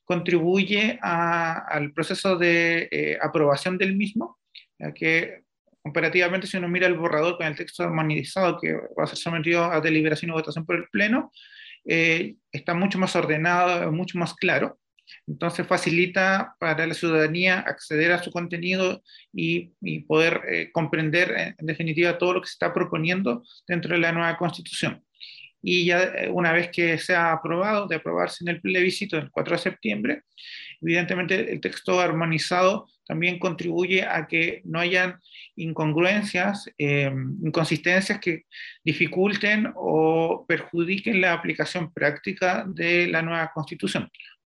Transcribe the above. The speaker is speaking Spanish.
contribuye al proceso de aprobación del mismo, ya que comparativamente si uno mira el borrador con el texto armonizado que va a ser sometido a deliberación y votación por el Pleno, está mucho más ordenado, mucho más claro. Entonces facilita para la ciudadanía acceder a su contenido y poder comprender en definitiva todo lo que se está proponiendo dentro de la nueva constitución. Y ya una vez que sea aprobado, de aprobarse en el plebiscito el 4 de septiembre, evidentemente el texto armonizado también contribuye a que no hayan incongruencias, inconsistencias que dificulten o perjudiquen la aplicación práctica de la nueva constitución.